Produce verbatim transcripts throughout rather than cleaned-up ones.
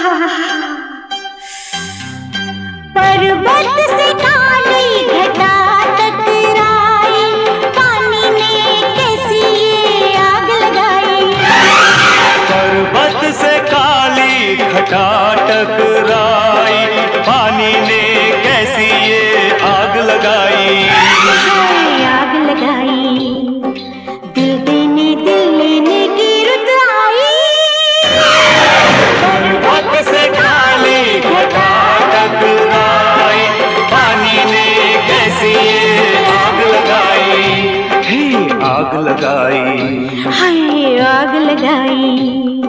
पर्वत से काली घटा टकराई, पानी ने कैसी ये आग लगाई। पर्वत से काली घटा टकराई, पानी ने कैसी ये आग लगाई। आग लगाई, दिल देने दिल लेने की रुत आई। पर्वत से काली घटा टकराई, पानी ने कैसी ये आग लगाई। हे आग लगाई, हाय आग लगाई।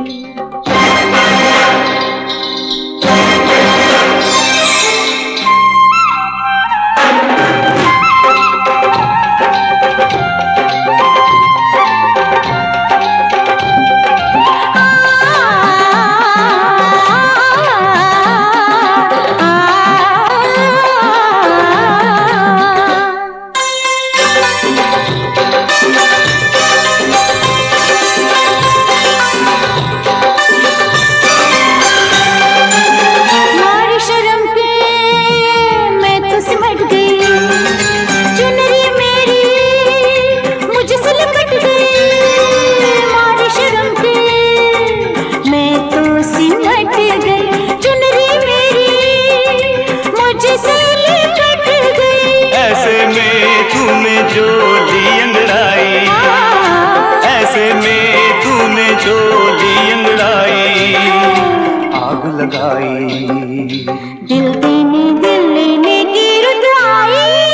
जो ली अंगड़ाई, ऐसे में तूने जो ली अंगड़ाई। आग लगाई, दिल देने दिल लेने की रुत आई।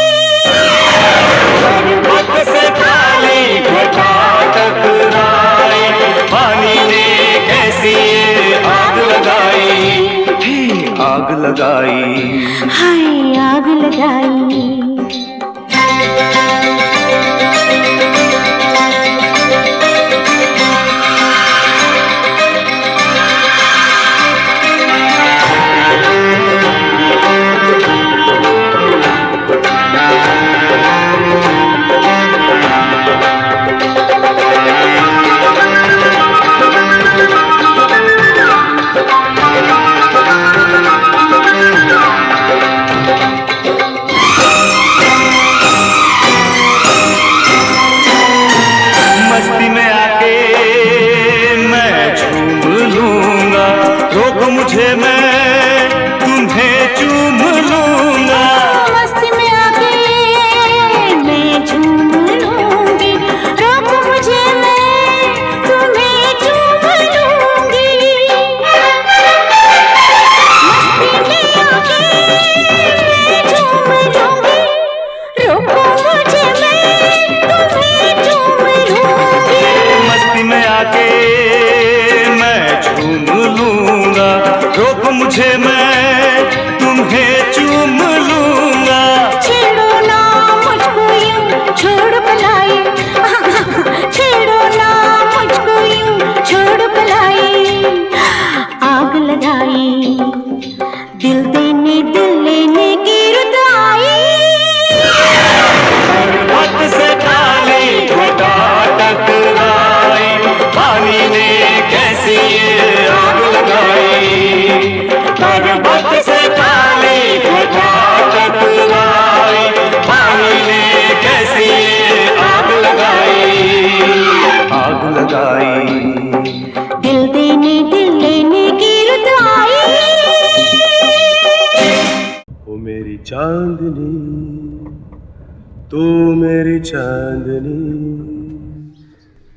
पर्वत से काली घटा टकराई, पानी ने कैसी ये आग लगाई। हे आग लगाई, हाय आग लगाई। मस्ती में आके मैं झूम लूंगा, रोक मुझे मैं तुम्हें चूम लूंगा। मस्ती में आके मैं झूम लूंगी, रोक मुझे मैं तुम्हें चूम लूंगी। मस्ती में आके मैं झूम लूंगी, रोको मुझे मैं तुम्हें चूम लूंगी। मस्ती में आके मैं झूम लूंगा, रोक मुझे मैं तुम्हें चूम लूंगा। छेड़ो ना मुझको यूं छोड़ पलाई, छेड़ो ना मुझको यूं छोड़ पलाई। आग लगाई, दिल देने दिल लेने की रुत आई। पर्वत से काली घटा टकराई, पानी ने कैसी ये आग लगाई। पर्वत से काली घटा टकराई, पानी ने कैसी ये आग लगाई। आग लगाई, दिल देने दिल लेने की रुत आई। ओ मेरी चांदनी, तू मेरी चांदनी।